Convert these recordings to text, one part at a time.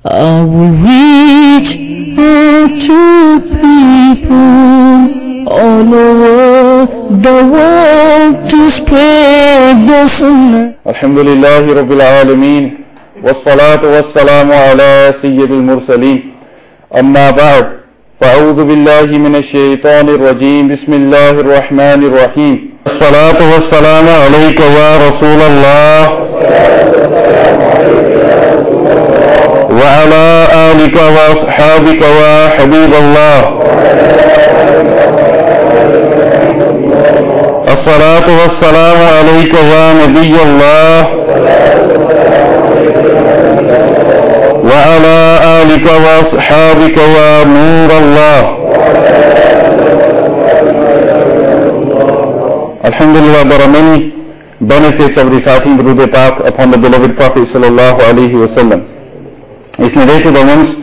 I will reach out to people all over the world to spread the sunnah. Alhamdulillahi Rabbil Alameen, wassalatu wassalamu ala Sayyidil Mursaleen. Amma ba'd, fa'udhu billahi minash shaitanir rajeem, bismillahir rahmanir rahim. Wassalatu wassalamu alayka ya Rasulallah, wa ala alika wa ashabika wa habiballah. الصلاة والسلام عليك يا نبي الله وعلى آلك وأصحابك يا نور الله. Alhamdulillah, there are many benefits of reciting the Durud Pak upon the beloved Prophet sallallahu alaihi wasallam. It's narrated that once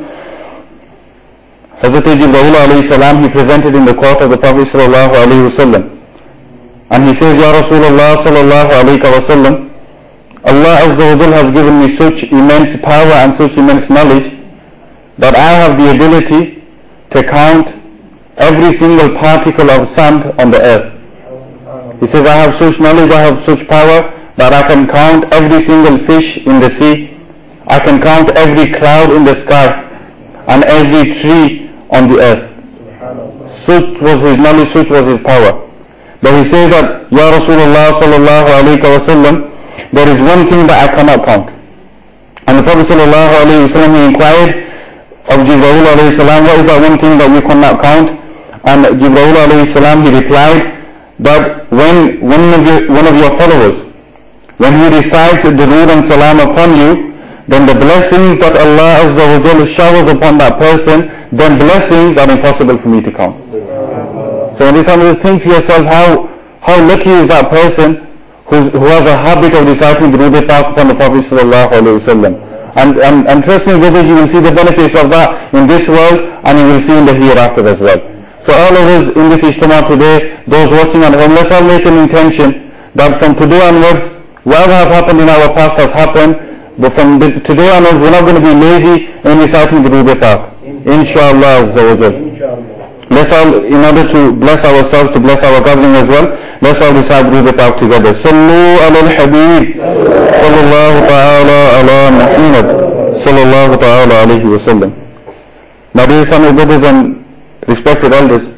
Hazrat Jibreel alayhi salam, he presented in the court of the Prophet sallallahu alaihi wasallam. And he says, Ya Rasulullah sallallahu alayhi wa sallam, Allah Azza wa Jal has given me such immense power and such immense knowledge that I have the ability to count every single particle of sand on the earth. He says, I have such knowledge, I have such power that I can count every single fish in the sea, I can count every cloud in the sky and every tree on the earth. Such was his knowledge, such was his power. But he says that, Ya Rasulullah sallallahu alayhi wa sallam, there is one thing that I cannot count. And the Prophet sallallahu alayhi wa sallam, he inquired of Jibreel alayhi salam, what is that one thing that you cannot count? And Jibreel alayhi salam, he replied that when one of your followers, when he recites durood and salam upon you, then the blessings that Allah Azza wa Jalla showers upon that person, then blessings are impossible for me to count. So when you think for yourself how lucky is that person who has a habit of reciting Durud Pak upon the Prophet sallallahu alaihi wasallam. And trust me, brothers, you will see the benefits of that in this world and you will see in the hereafter as well. So all of us in this Ijtima today, those watching at home, let's all make an intention that from today onwards, whatever has happened in our past has happened, but from today onwards we're not going to be lazy in reciting Durud Pak. Inshallah Azza wa Jal. Let's all, in order to bless ourselves, to bless our gathering as well, let's all recite Durud Pak together. Sallu ala al-Habib, sallallahu ta'ala ala Muhammad, sallallahu ta'ala alayhi wa sallam. Now dear Islamic brothers and respected elders,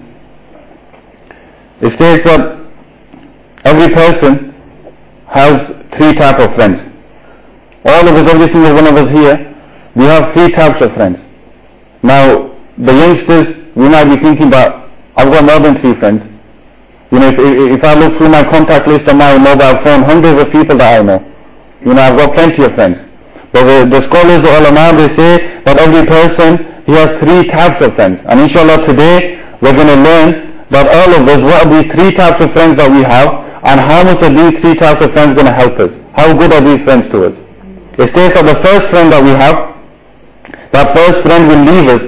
it states that every person has three types of friends. All of us, every single one of us here, we have three types of friends. Now the youngsters, we might be thinking that I've got more than three friends. You know, if I look through my contact list on my mobile phone, hundreds of people that I know. You know, I've got plenty of friends. But the scholars, the ulama, they say that every person, he has three types of friends. And inshallah today, we're going to learn that all of us, what are these three types of friends that we have, and how much are these three types of friends going to help us? How good are these friends to us? It states that the first friend that we have, that first friend will leave us.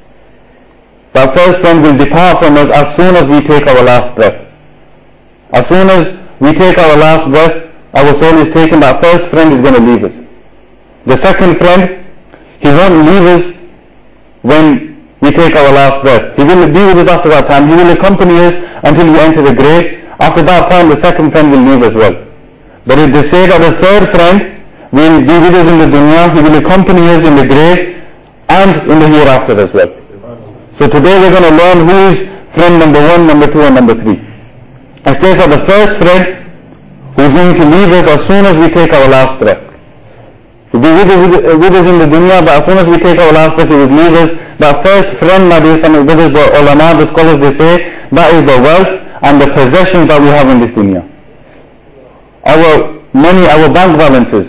That first friend will depart from us as soon as we take our last breath. As soon as we take our last breath, our soul is taken, that first friend is going to leave us. The second friend, he won't leave us when we take our last breath. He will be with us after that time. He will accompany us until we enter the grave. After that point, the second friend will leave as well. But if they say that the third friend will be with us in the dunya, he will accompany us in the grave and in the hereafter as well. So today we're going to learn who is friend number 1, number 2 and number 3. It states that the first friend who is going to leave us as soon as we take our last breath. He will be with us in the dunya, but as soon as we take our last breath he will leave us. That first friend, my dear son, brothers, the ulama, the scholars, they say that is the wealth and the possessions that we have in this dunya. Our money, our bank balances,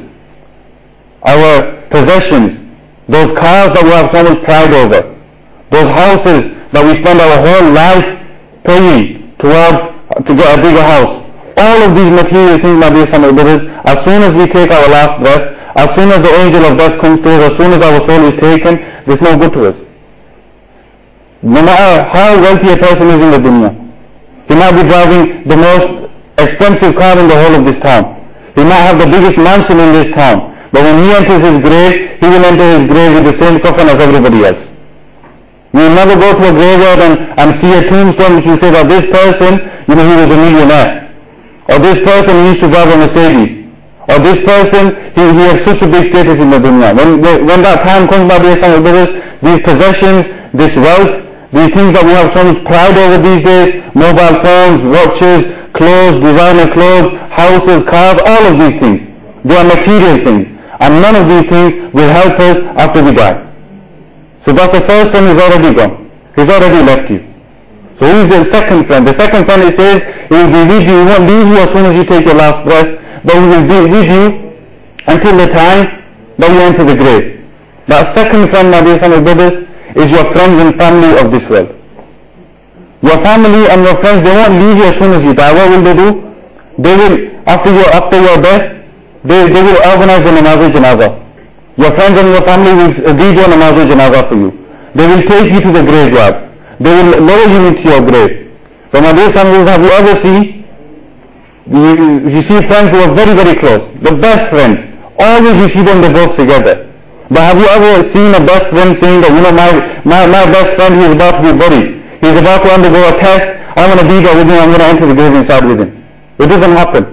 our possessions, those cars that we have so much pride over, those houses that we spend our whole life paying to get a bigger house. All of these material things, my dear son and brothers, as soon as we take our last breath, as soon as the angel of death comes to us, as soon as our soul is taken, there's no good to us. No matter how wealthy a person is in the dunya, he might be driving the most expensive car in the whole of this town. He might have the biggest mansion in this town. But when he enters his grave, he will enter his grave with the same coffin as everybody else. You will never go to a graveyard and see a tombstone which will say that this person, he was a millionaire. Or this person used to drive a Mercedes. Or this person, he has such a big status in the dunya. When that time comes, my dear Islamic brothers, these possessions, this wealth, these things that we have so much pride over these days, mobile phones, watches, clothes, designer clothes, houses, cars, all of these things, they are material things. And none of these things will help us after we die. So that's the first friend who's already gone. He's already left you. So who is the second friend? The second friend, it says, he will be with you. He won't leave you as soon as you take your last breath, but he will be with you until the time that you enter the grave. That second friend, my dear Islamic brothers, is your friends and family of this world. Your family and your friends, they won't leave you as soon as you die. What will they do? They will, after your death, they will organize the namaz-e-janazah. Your friends and your family will read your namaz-e-janazah for you. They will take you to the graveyard. They will lower you into your grave. But my dear Islamic brothers, have you ever seen, you see friends who are very, very close, the best friends, always you see them, they're both together. But have you ever seen a best friend saying that, my best friend, he is about to be buried, he is about to undergo a test, I want to be there with him, I'm going to enter the grave inside with him. It doesn't happen.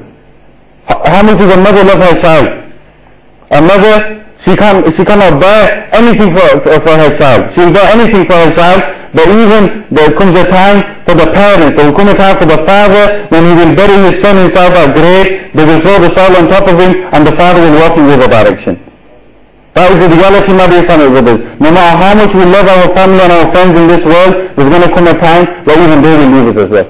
How much does a mother love her child? A mother, she cannot bear anything for her child. She will bear anything for her child, but even there comes a time for the parents, there will come a time for the father when he will bury his son inside that grave, they will throw the soil on top of him and the father will walk in the other direction. That is the reality, my dear Islamic brothers. No matter how much we love our family and our friends in this world, there's going to come a time where even they will leave us as well.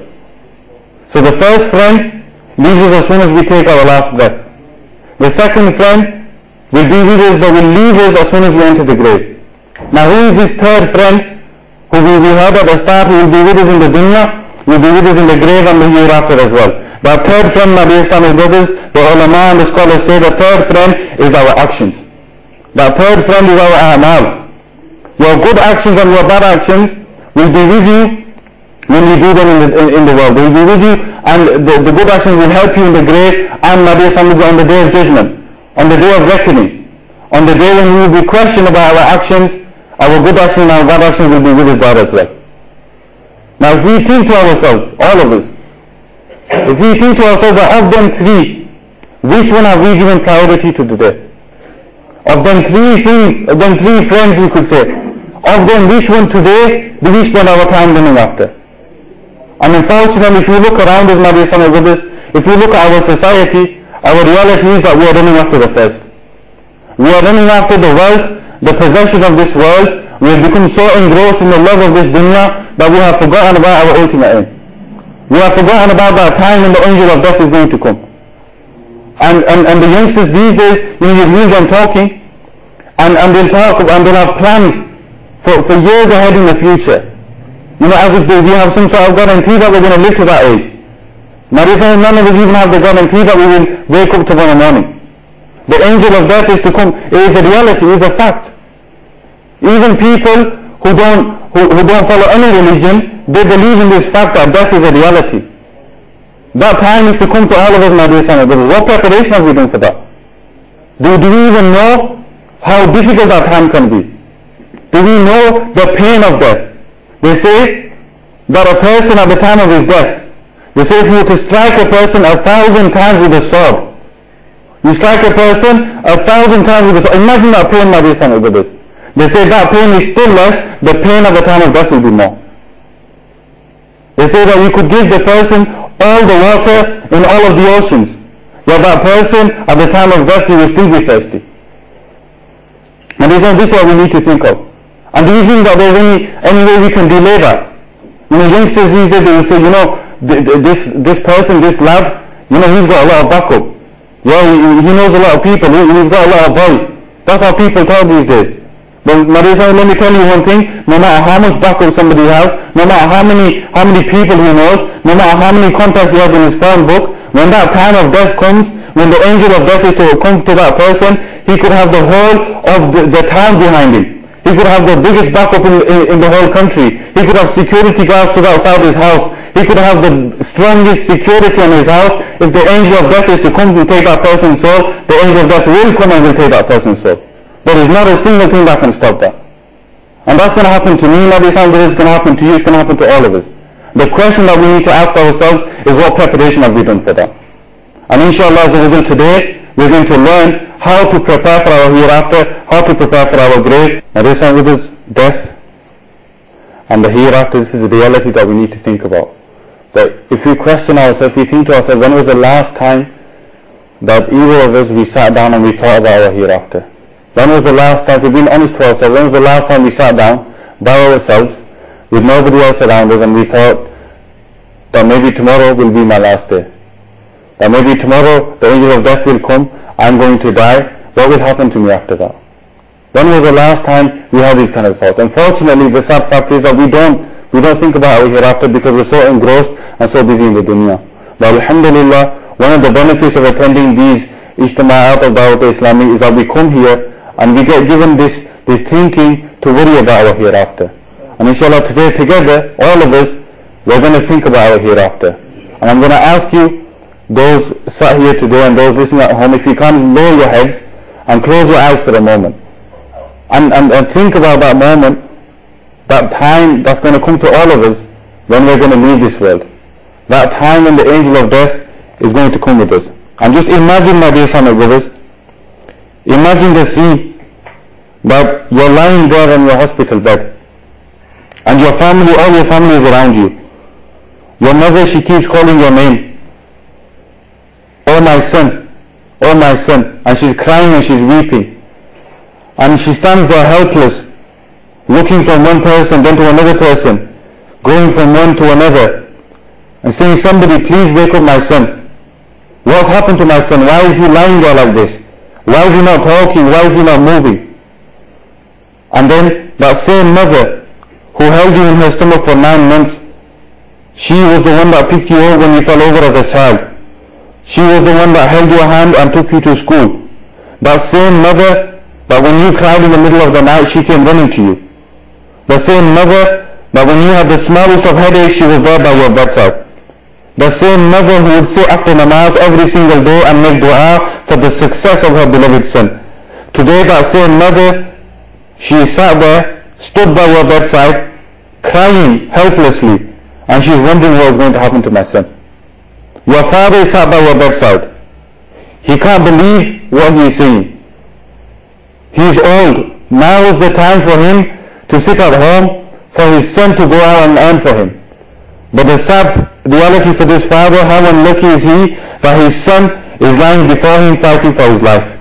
So the first friend leaves us as soon as we take our last breath. The second friend will be with us but will leave us as soon as we enter the grave. Now who is this third friend who we heard at the start, who will be with us in the dunya, will be with us in the grave and the hereafter as well. But third friend, my dear Islamic brothers, the ulama and the scholars say the third friend is our actions. The third friend is our a'mal. Your good actions and your bad actions will be with you when you do them in the world. They will be with you, and the good actions will help you in the grave and, my dear Islamic brothers, on the day of judgment, on the day of reckoning, on the day when we will be questioned about our actions. Our good actions and our bad actions will be with us there as well. Now if we think to ourselves, all of us, if we think to ourselves that of them three, which one have we given priority to today? Of them three things, of them three friends we could say, of them which one today do we spend our time running after? And unfortunately, if you look around us, my dear Islamic brothers, if you look at our society, our reality is that we are running after the first. We are running after the wealth, the possession of this world. We have become so engrossed in the love of this dunya that we have forgotten about our ultimate aim. We have forgotten about that time when the angel of death is going to come. And the youngsters these days, you hear them talking, and they'll talk and they'll have plans for years ahead in the future. As if we have some sort of guarantee that we're going to live to that age. Now none of us even have the guarantee that we will wake up tomorrow morning. The angel of death is to come. It is a reality, it is a fact. Even people who don't follow any religion, they believe in this fact that death is a reality. That time is to come to all of us, my dear Islamic brothers. What preparation have we done for that? Do we even know how difficult that time can be? Do we know the pain of death? They say that a person at the time of his death, they say if you were to strike a person 1,000 times with a sword, you strike a person 1,000 times with a sword, imagine that pain, my dear Islamic brothers. They say that pain is still less, the pain at the time of death will be more. They say that you could give the person all the water in all of the oceans, yet that person at the time of death he will still be thirsty. And this is what we need to think of. And do you think that there's any way we can delay that? Youngsters these days, they will say, this person, this lad, he's got a lot of backup. Yeah, he knows a lot of people, he's got a lot of boys. That's how people talk these days. But let me tell you one thing, no matter how much backup somebody has, no matter how many people he knows, no matter how many contacts he has in his phone book, when that time of death comes, when the angel of death is to come to that person, he could have the whole of the town behind him. He could have the biggest backup in the whole country. He could have security guards stood outside his house. He could have the strongest security in his house. if the angel of death is to come to take that person's soul, the angel of death will come and will take that person's soul. There is not a single thing that can stop that. And that's going to happen to me, Nabi Sallallahu Alaihi Wasallam, it's going to happen to you, it's going to happen to all of us. The question that we need to ask ourselves is, what preparation have we done for that? And inshallah today, we're going to learn how to prepare for our hereafter, how to prepare for our grave. Now this time with us, death and the hereafter, this is a reality that we need to think about. That if we question ourselves, if we think to ourselves, when was the last time that either of us we sat down and we thought about our hereafter? When was the last time, if we've been honest to ourselves, when was the last time we sat down by ourselves with nobody else around us and we thought that maybe tomorrow will be my last day? That maybe tomorrow the angel of death will come, I'm going to die, what will happen to me after that? When was the last time we had these kind of thoughts? Unfortunately, the sad fact is that we don't think about our hereafter because we're so engrossed and so busy in the dunya. But alhamdulillah, one of the benefits of attending these ijtima'at of Dawat Islami is that we come here and we get given this thinking to worry about our hereafter. And inshallah today together, all of us, we're going to think about our hereafter. And I'm going to ask you, those sat here today and those listening at home, if you can lower your heads and close your eyes for a moment. And think about that moment, that time that's going to come to all of us when we're going to leave this world. That time when the angel of death is going to come with us. And just imagine, my dear Islamic brothers, imagine the scene that you're lying there on your hospital bed and your family, all your family is around you. Your mother, she keeps calling your name. Oh my son, oh my son. And she's crying and she's weeping. And she stands there helpless, looking from one person then to another person, going from one to another, and saying, somebody please wake up my son. What's happened to my son? Why is he lying there like this? Why is he not talking? Why is he not moving? And then that same mother who held you in her stomach for 9 months, she was the one that picked you up when you fell over as a child. She was the one that held your hand and took you to school. That same mother that when you cried in the middle of the night, she came running to you. The same mother that when you had the smallest of headaches, she was there by your bedside. The same mother who would sit after namaz every single day and make dua for the success of her beloved son. Today that same mother, she sat there, stood by your bedside, crying helplessly, and she's wondering what is going to happen to my son. Your father sat by your bedside. He can't believe what he is seeing. He is old. Now is the time for him to sit at home for his son to go out and earn for him. But the sad reality for this father, how unlucky is he that his son is lying before him fighting for his life.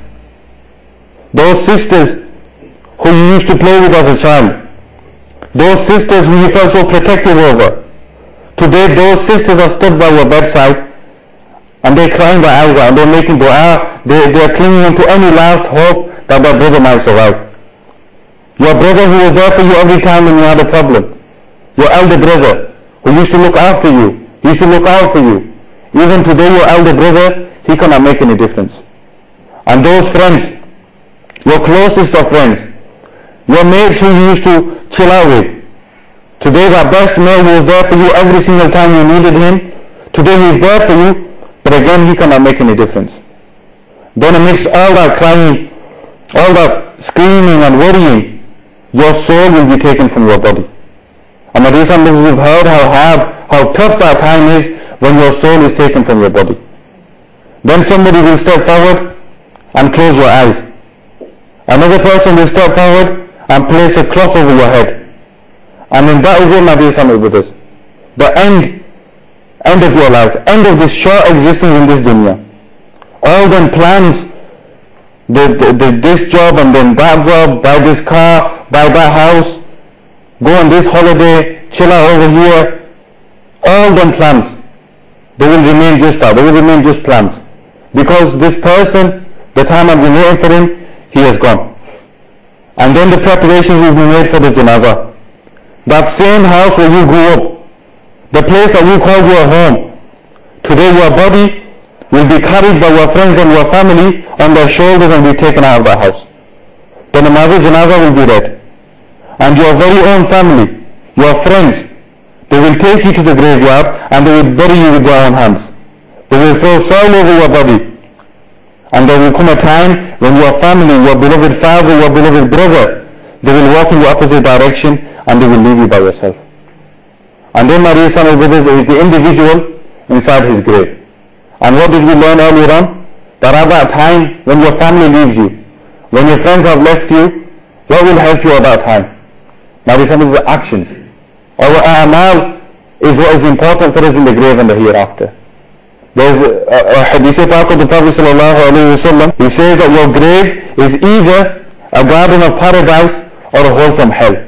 Those sisters who you used to play with as a child, those sisters who you felt so protective over, today those sisters are stood by your bedside and they're crying their eyes out and they're making dua, they're clinging on to any last hope that their brother might survive. Your brother who was there for you every time when you had a problem, your elder brother who used to look after you, he used to look out for you. Even today your elder brother, he cannot make any difference. And those friends, your closest of friends, your mates who you used to chill out with, today that best mate who was there for you every single time you needed him, today he's there for you, but again he cannot make any difference. Then amidst all that crying, all that screaming and worrying, your soul will be taken from your body. And my dear Muslims, we've heard how hard, how tough that time is when your soul is taken from your body. Then somebody will step forward and close your eyes. Another person will step forward and place a cloth over your head. And then that is it, my dear Muslims. The end of your life, end of this short existence in this dunya. All them plans, this job and then that job, buy this car, buy that house, go on this holiday, chill out over here, all them plans, they will remain just that, they will remain just plans. Because this person, the time I've been waiting for him, he has gone. And then the preparations will be made for the janazah. That same house where you grew up, the place that you called your home, today your body will be carried by your friends and your family on their shoulders and be taken out of that house. The namaz-e-janazah will be read. And your very own family, your friends, they will take you to the graveyard and they will bury you with their own hands. They will throw soil over your body. And there will come a time when your family, your beloved father, your beloved brother, they will walk in the opposite direction and they will leave you by yourself. And then, my dear son and brothers, is the individual inside his grave. And what did we learn earlier on? That at that time when your family leaves you, when your friends have left you, what will help you at that time? My dear son and brothers, actions. Our a'mal is what is important for us in the grave and the hereafter. There's a hadith of the Prophet ﷺ. He says that your grave is either a garden of paradise or a hole from hell.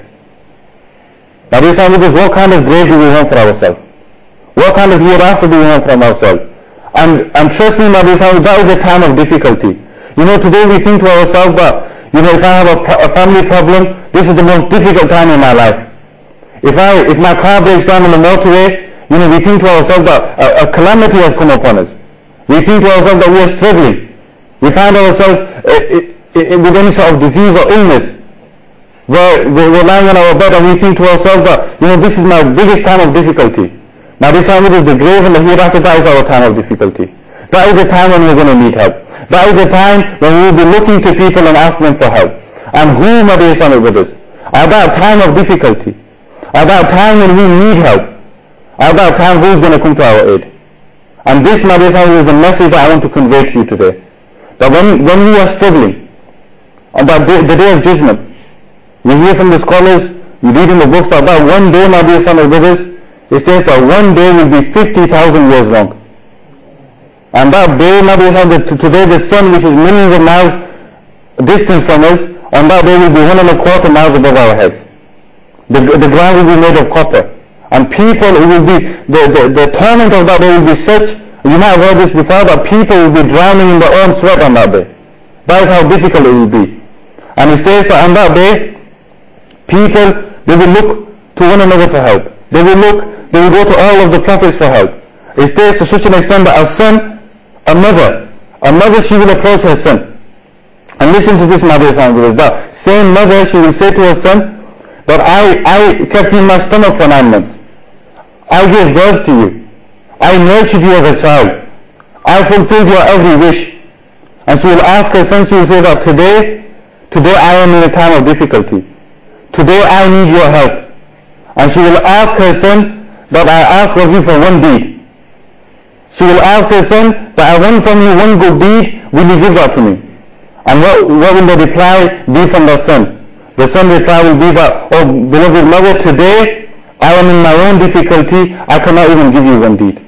Now this is what kind of grave do we want for ourselves? What kind of hereafter do we want from ourselves? And trust me, my dear, that is a time of difficulty. You know, today we think to ourselves that, you know, if I have a family problem, this is the most difficult time in my life. If my car breaks down on the motorway, you know, we think to ourselves that a calamity has come upon us. We think to ourselves that we are struggling. We find ourselves with any sort of disease or illness. We're lying on our bed and we think to ourselves that, you know, this is my biggest time of difficulty. Now this time with the grave and the hereafter, that is our time of difficulty. That is the time when we're going to need help. That is the time when we'll be looking to people and asking them for help. And who, my dear son and brothers, at that time of difficulty, at that time when we need help, at that time who's going to come to our aid? And this, my dear son, is the message that I want to convey to you today. That when we are struggling, on that day, the day of judgment, we hear from the scholars, we read in the books that one day, my dear son and brothers, it says that one day will be 50,000 years long. And that day, my dear son, today the sun, which is millions of miles distance from us, on that day will be 1.25 miles above our heads. The ground will be made of copper. And people, it will be, the torment of that day will be such, you might have heard this before, that people will be drowning in their own sweat on that day. That is how difficult it will be. And it says that on that day, people, they will look to one another for help. They will go to all of the prophets for help. It stays to such an extent that a mother, she will approach her son. And listen to this, my dear son, that same mother, she will say to her son, that I kept you in my stomach for 9 months. I gave birth to you. I nurtured you as a child. I fulfilled your every wish. And she will ask her son, she will say that today I am in a time of difficulty. Today I need your help. And she will ask her son that I ask of you for one deed. She will ask her son that I want from you one good deed, will you give that to me? And what will the reply be from the son? The son reply will be that, oh beloved mother, today I am in my own difficulty, I cannot even give you one deed.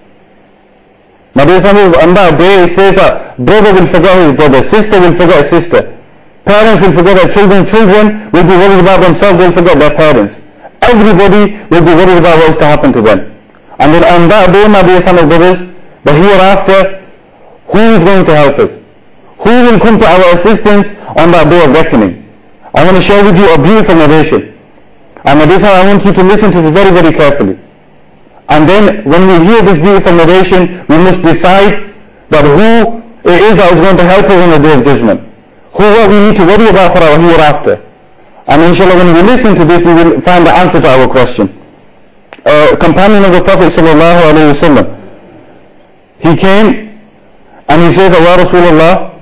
My dear son, on that day it says that brother will forget his brother, sister will forget his sister, parents will forget their children, children will be worried about themselves, they'll forget their parents. Everybody will be worried about what is to happen to them. And then on that day, my dear son and brothers, the hereafter, who is going to help us? Who will come to our assistance on that day of reckoning? I want to share with you a beautiful narration. And this I want you to listen to it very, very carefully. And then when we hear this beautiful narration, we must decide that who it is that is going to help us on the day of judgment. What we need to worry about for our hereafter. And inshallah, when we listen to this, we will find the answer to our question. A companion of the Prophet ﷺ, he came and he said, Ya Rasulullah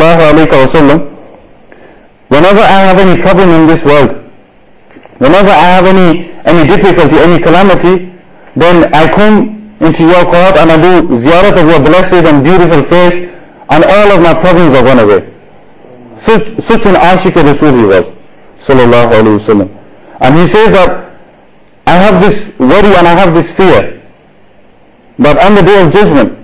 ﷺ, whenever I have any problem in this world, whenever I have any difficulty, any calamity, then I come into your court and I do ziyarat of your blessed and beautiful face, and all of my problems are gone away. Such an Ashiq Rasul he was, sallallahu alayhi wasallam. And he says that I have this worry and I have this fear that on the day of judgment,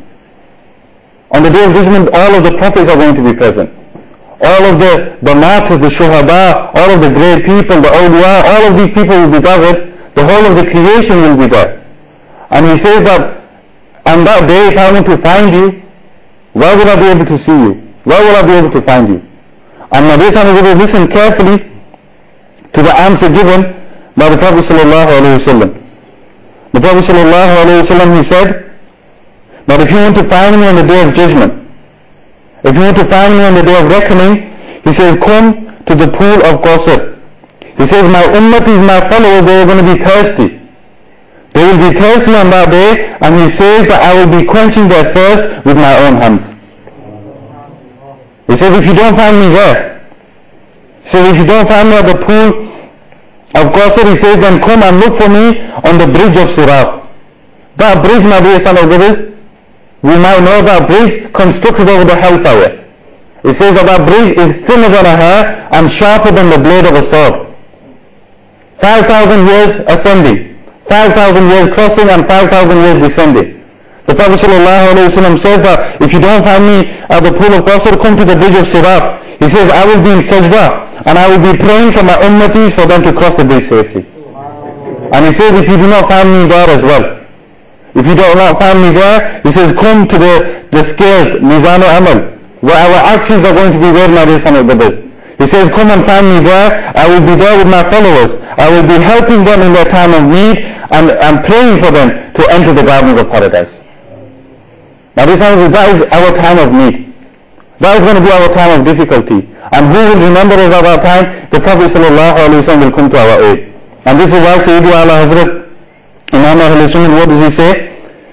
all of the prophets are going to be present. All of the martyrs, the shuhada, all of the great people, the awliya, all of these people will be gathered. The whole of the creation will be there. And he says that on that day, if I want to find you, where will I be able to see you? Where will I be able to find you? And my dear son, we will listen carefully to the answer given by the Prophet ﷺ. The Prophet ﷺ, he said that if you want to find me on the day of judgment, if you want to find me on the day of reckoning, he says, come to the pool of Qasr. He says, my ummatis, my followers, they are going to be thirsty. They will be thirsty on that day, and he says that I will be quenching their thirst with my own hands. He says, if you don't find me there, if you don't find me at the pool of Kawthar, he says, then come and look for me on the bridge of Sirat. That bridge, my dear son of brothers, we might know that bridge constructed over the hellfire. It says that that bridge is thinner than a hair and sharper than the blade of a sword. 5,000 years ascending, 5,000 years crossing, and 5,000 years descending. The Prophet ﷺ says that if you don't find me at the pool of Kawthar, come to the bridge of Sirat. He says, I will be in sajda and I will be praying for my ummatis for them to cross the bridge safely. And he says, if you do not find me there as well, if you do not find me there, he says, come to the scaled Mizan al-Amal, where our actions are going to be weighed, my dear son of brothers. He says, come and find me there. I will be there with my followers. I will be helping them in their time of need and praying for them to enter the gardens of paradise. Now that is our time of need. That is going to be our time of difficulty. And who will remember us at that time? The Prophet ﷺ will come to our aid. And this is why Sayyidi Ala Hazrat Imam Ahl Sunnah, what does he say?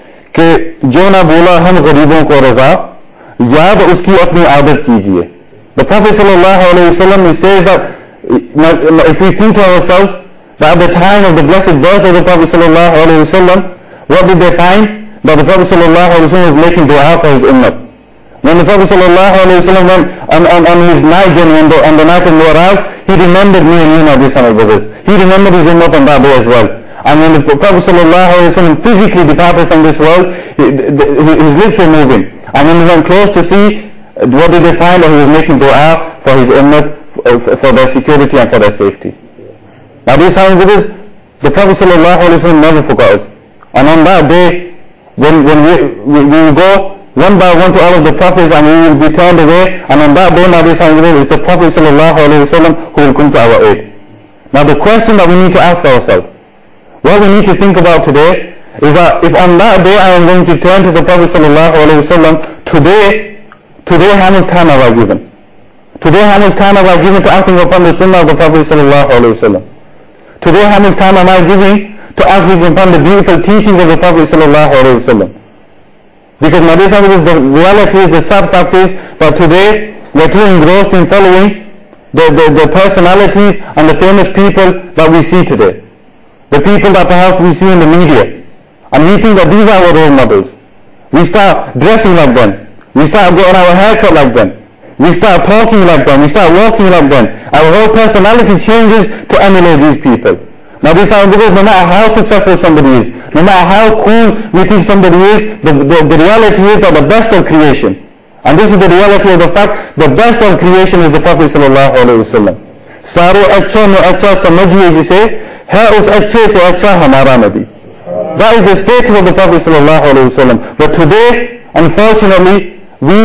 कि जो ना बोला हम गरीबों को रज़ा, याद उसकी अपनी आदत कीजिए. The Prophet ﷺ, he says that if we think to ourselves that at the time of the blessed birth of the Prophet ﷺ, what did they find? That the Prophet ﷺ was making dua for his ummah. When the Prophet ﷺ went on his night journey on the night of Mi'raj, he remembered me and you, my dear son of brothers. He remembered his ummah on that day as well. And when the Prophet ﷺ physically departed from this world, his lips were moving. And when he went close to see, what did they find? That he was making dua for his ummah, for their security and for their safety. Now these son of brothers, the Prophet ﷺ never forgot us. And on that day, when we will go one by one to all of the prophets and we will be turned away, and on that day, my dear son of brothers, it's the Prophet ﷺ who will come to our aid. Now the question that we need to ask ourselves, what we need to think about today, is that if on that day I am going to turn to the Prophet ﷺ, today how much time have I given? Today how much time have I given to acting upon the sunnah of the Prophet ﷺ? Today how much time am I giving to acting upon the beautiful teachings of the Prophet ﷺ? Because my dear son, the reality is, the sad fact is that today we're too engrossed in following the personalities and the famous people that we see today. The people that perhaps we see in the media. And we think that these are our role models. We start dressing like them. We start getting our hair cut like them. We start talking like them. We start walking like them. Our whole personality changes to emulate these people. Now this is because no matter how successful somebody is, no matter how cool we think somebody is, the reality is that the best of creation, and this is the reality of the fact, the best of creation is the Prophet ﷺ. सारो अच्छा में अच्छा समझिए जिसे है उस अच्छे से अच्छा हमारा नबी. That is the status of the Prophet ﷺ. But today, unfortunately,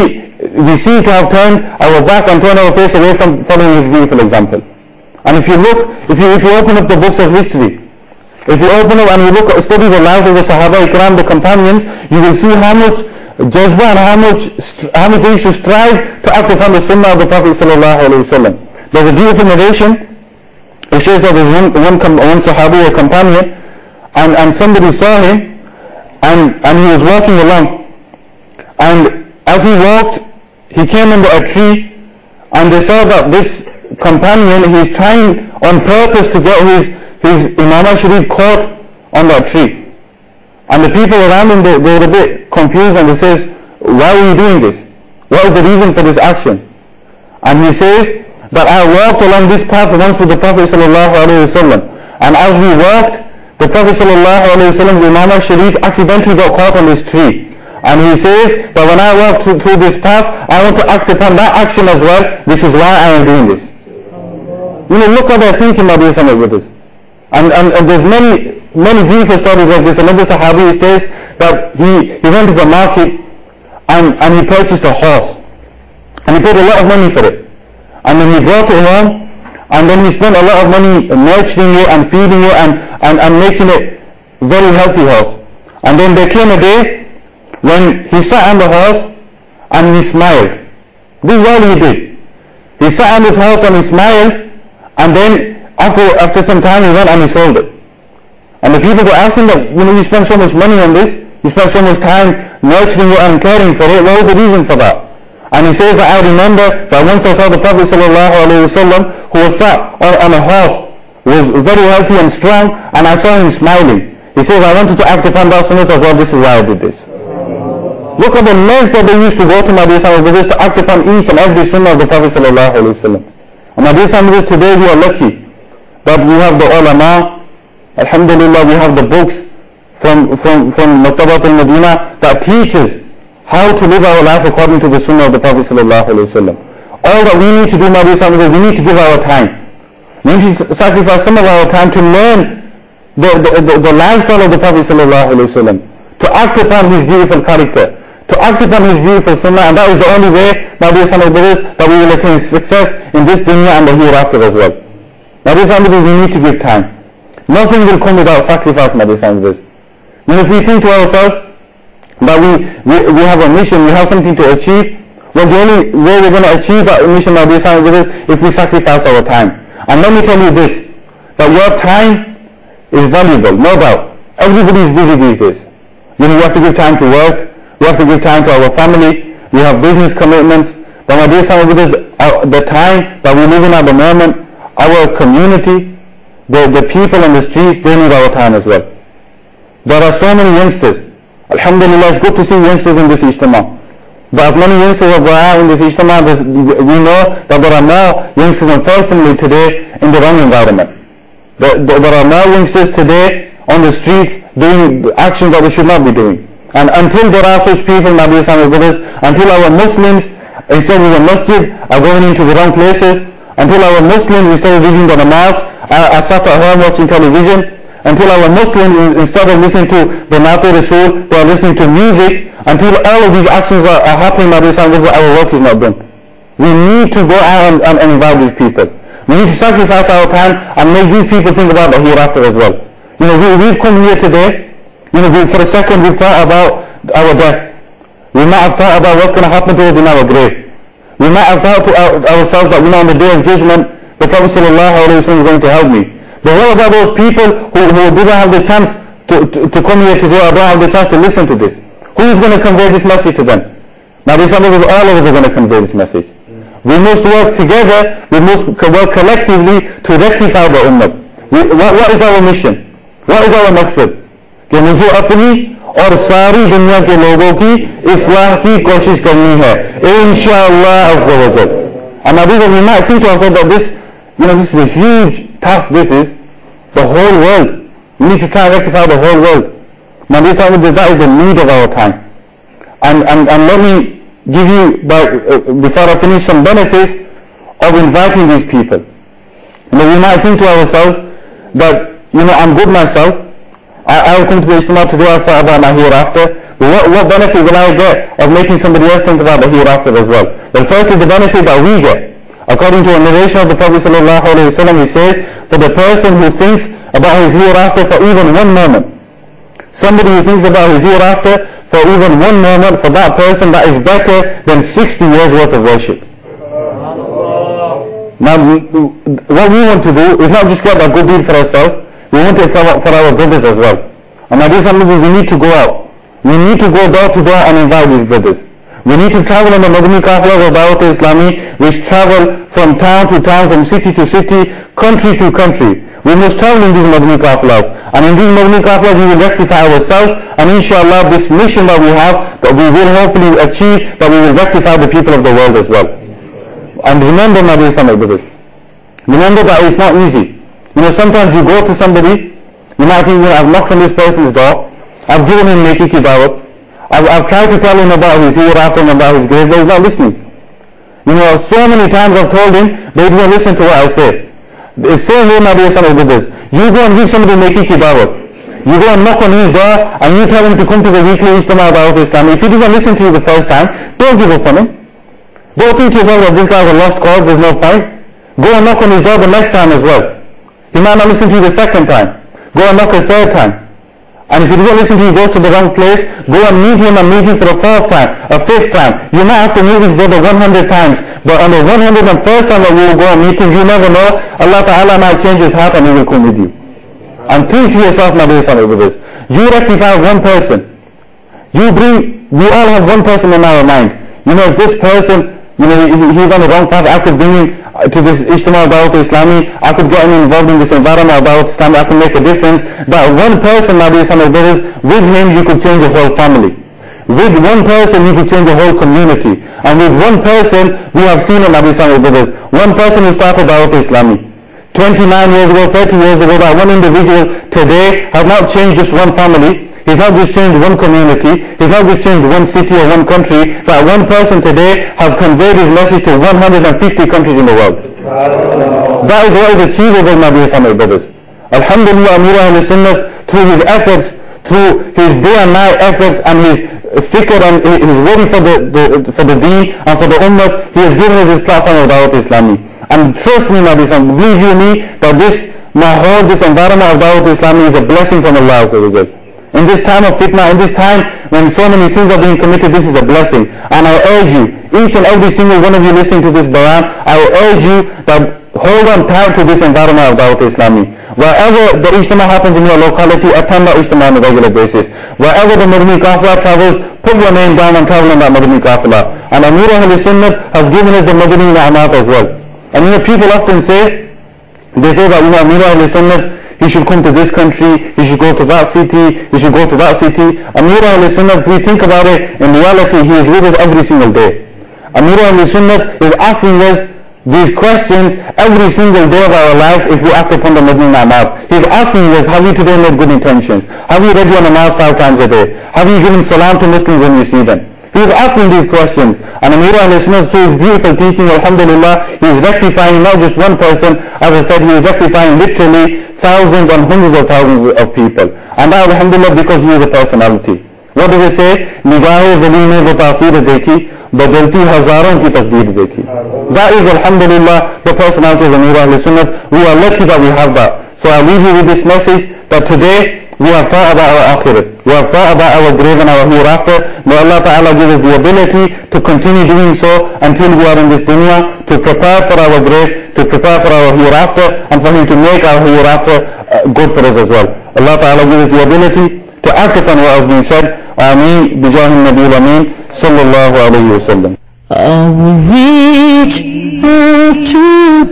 we seem to have turned our back and turned our face away from following his beautiful example. And if you open up the books of history, if you open up and you study the lives of the Sahaba Ikram, the companions, you will see how much jazba and how much they used to strive to act upon the sunnah of the Prophet ﷺ. There's a beautiful narration. It says that there's one Sahabi, a companion, and somebody saw him, and he was walking along, and as he walked, he came under a tree, and they saw that this companion, he's trying on purpose to get his Imam Sharif caught on that tree. And the people around him, they were a bit confused, and they says, why are you doing this? What is the reason for this action? And he says that I walked along this path once with the Prophet ﷺ, and as we walked, the Prophet ﷺ's Imam Sharif accidentally got caught on this tree. And he says that when I walk through this path, I want to act upon that action as well, which is why I am doing this. Look how they're thinking, my dear son of brothers. And there's many beautiful stories like this. Another Sahabi says that he went to the market and he purchased a horse. And he paid a lot of money for it. And then he brought it home, and then he spent a lot of money nurturing it and feeding it and making it a very healthy horse. And then there came a day when he sat on the horse and he smiled. This is all he did. He sat on this horse and he smiled, and then after some time he went and he sold it. And the people were asking that, you spend so much money on this, you spend so much time nurturing it and caring for it, what was the reason for that? And he says that I remember that once I saw the Prophet ﷺ, who was sat on a horse, was very healthy and strong, and I saw him smiling. He says, I wanted to act upon that sunnah as well, this is why I did this. Look at the lengths that they used to go to, my dear Sahaba brothers, to act upon each and every sunnah of the Prophet ﷺ. And my dear Sahaba brothers, today we are lucky that we have the ulama, alhamdulillah, we have the books from Maktabat al-Madinah that teaches how to live our life according to the sunnah of the Prophet ﷺ. All that we need to do, my dear Sahaba brothers, we need to give our time. We need to sacrifice some of our time to learn the lifestyle of the Prophet ﷺ, to act upon his beautiful character, to act upon his beautiful sunnah, and that is the only way, my dear Sahaba brothers, that we will attain success in this dunya and the hereafter as well. My dear Sahaba brothers, we need to give time. Nothing will come without sacrifice, my dear Sahaba brothers. If we think to ourselves that we have a mission, we have something to achieve, well, the only way we're going to achieve that mission, my dear Sahaba brothers, if we sacrifice our time. And let me tell you this, that your time is valuable, no doubt. Everybody is busy these days. You have to give time to work, we have to give time to our family, we have business commitments, but my dear Sahaba brothers, the time that we live in at the moment, our community, the people on the streets, they need our time as well. There are so many youngsters. Alhamdulillah, it's good to see youngsters in this Ijtima. But as many youngsters as there are in this Ijtima, we know that there are more youngsters, unfortunately, today in the wrong environment. There are more youngsters today on the streets doing actions that we should not be doing. And until there are such people, my dear Sahaba brothers, until our Muslims, instead of the masjid, are going into the wrong places, until our Muslims, instead of reading the namaz, are sat at home watching television, until our Muslims, instead of listening to the Naat Rasul, they are listening to music, until all of these actions are happening, my dear Sahaba brothers, our work is not done. We need to go out and invite these people. We need to sacrifice our time and make these people think about the hereafter as well. We've come here today, for a second we've thought about our death. We might have thought about what's going to happen to us in our grave. We might have thought to ourselves that, on the day of judgment, the Prophet ﷺ is going to help me. But what about those people who didn't have the chance to come here today, or don't have the chance to listen to this? Who is going to convey this message to them? Now, all of us are going to convey this message. We must work together, we must work collectively to rectify the ummah. What is our mission? What is our maqsad? कि मुझे अपनी और सारी दुनिया के लोगों की इस्लाह की कोशिश करनी है, इंशाअल्लाह azza wa jal. And now we might think to ourselves that this is a huge task. This is the whole world. We need to try and rectify the whole world. Now that is the need of our time. And let me give you, before I finish, some benefits of inviting these people. We might think to ourselves that, I'm good myself, I will come to the Ijtima to do I thought about my hereafter, but what benefit will I get of making somebody else think about the hereafter as well? Well, firstly, the benefit that we get, according to a narration of the Prophet ﷺ, he says that the person who thinks about his hereafter for even one moment, somebody who thinks about his hereafter for even one moment, for that person, that is better than 60 years worth of worship. Now, what we want to do is not just get that good deed for ourselves, we want it for our brothers as well. And now this is something we need to go out. We need to go door to door and invite these brothers. We need to travel on the Madani Qafla of Dawat Islami, which travel from town to town, from city to city, country to country. We must travel in these Madani Qaflas. And in these Madani Qaflas we will rectify ourselves, and inshallah this mission that we have, that we will hopefully achieve, that we will rectify the people of the world as well. And remember, my dear brothers, remember that it's not easy. Sometimes you go to somebody, you might think, I've knocked on this person's door, I've given him Neki Ki Dawat, I've tried to tell him about his hereafter and about his grave, but he's not listening. So many times I've told him, but he doesn't listen to what I say. The same way, my dear brothers, you go and give somebody Neki Ki Dawat, you go and knock on his door, and you tell him to come to the weekly Ijtima about Islam. If he doesn't listen to you the first time, don't give up on him. Don't think to yourself that this guy's a lost cause, there's no point. Go and knock on his door the next time as well. He might not listen to you the second time. Go and knock a third time. And if he doesn't listen to you, he goes to the wrong place, go and meet him for a fourth time, a fifth time. You might have to meet his brother 100 times, but on the 101st time that you will go and meet him, you never know, Allah Ta'ala might change his heart and he will come with you. And think to yourself, my dear son brothers, you rectify one person. We all have one person in our mind. If this person, he's on the wrong path, I could bring him to this Ijtima Dawat Islami, I could get him involved in this environment of Dawat Islami, I could make a difference. But one person, my dear son brothers, with him you could change a whole family. With one person you could change a whole community. And with one person, we have seen it, my dear son brothers. One person who started Dawat Islami 29 years ago, 30 years ago, that one individual today has not changed just one family. He's not just changed one community. He's not just changed one city or one country. That one person today has conveyed his message to 150 countries in the world. That is what is achievable, my dear family brothers. Alhamdulillah, Amir Ahl Sunnah, through his efforts, through his day and night efforts and his fikr and his worry for the deen and for the ummah, he has given us this platform of Dawat Islami. And trust me, my dear son, believe you me, that this mahal, this environment of Dawat Islami is a blessing from Allah. In this time of fitna, in this time when so many sins are being committed, this is a blessing. And I urge you, each and every single one of you listening to this bayan, I urge you that hold on tight to this environment of Dawat Islami. Wherever the Ijtima happens in your locality, attend that Ijtima on a regular basis. Wherever the Madani Qafila travels, put your name down and travel on that Madani Qafila. And Amir Ahl Sunnah has given us the Madani Na'amat as well. And people often say, they say that Amir Ahl Sunnah, he should come to this country, he should go to that city, he should go to that city. Amir Ahl Sunnah, if we think about it, in reality he is with us every single day. Amir Ahl Sunnah is asking us these questions every single day of our life if we act upon the Madani Na'amat. He's asking us, have you today made good intentions? Have you read your namaz 5 times a day? Have you given salam to Muslims when you see them? He is asking these questions. And Amir Ahl Sunnah, through his beautiful teaching, alhamdulillah, he is rectifying not just one person, as I said, he is rectifying literally thousands and hundreds of thousands of people. And that, alhamdulillah, because he is a personality. What does he say? Nigahe wali ne wo taasir dekhi, badalti hazaron ki taqdeer dekhi. That is, alhamdulillah, the personality of Amir Ahl Sunnah. We are lucky that we have that. So I leave you with this message that today we have thought about our akhirat. We have thought about our grave and our hereafter. May Allah Ta'ala give us the ability to continue doing so until we are in this dunya, to prepare for our grave, to prepare for our hereafter, and for Him to make our hereafter good for us as well. Allah Ta'ala give us the ability to act upon what has been said. Ameen. Bijahi Nabi Ameen. Sallallahu alayhi wa sallam. I will reach out to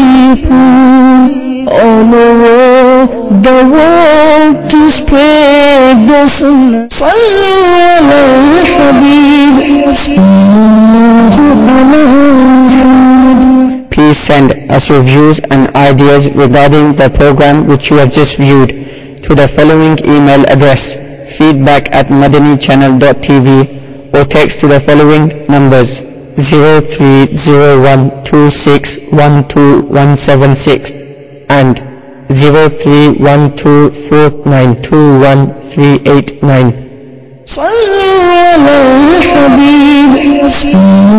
people all over the world to spread the sunnah. Sallu ala habib. Please send us your views and ideas regarding the program which you have just viewed to the following email address: feedback@madanichannel.tv, or text to the following numbers: 0301261276 and 0312492138.